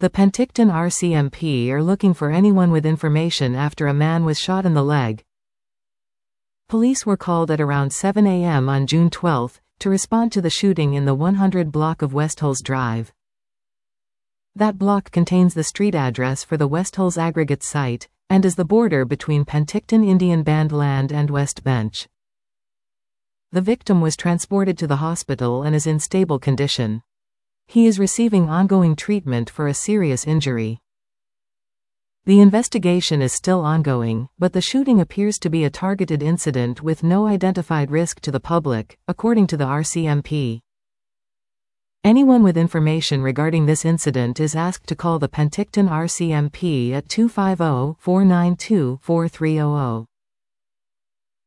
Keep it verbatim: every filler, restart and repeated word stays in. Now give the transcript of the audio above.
The Penticton R C M P are looking for anyone with information after a man was shot in the leg. Police were called at around seven a m on June twelfth to respond to the shooting in the one hundred block of Westhulls Drive. That block contains the street address for the Westhulls aggregate site, and is the border between Penticton Indian Band land and West Bench. The victim was transported to the hospital and is in stable condition. He is receiving ongoing treatment for a serious injury. The investigation is still ongoing, but the shooting appears to be a targeted incident with no identified risk to the public, according to the R C M P. Anyone with information regarding this incident is asked to call the Penticton R C M P at two five zero, four nine two, four three zero zero.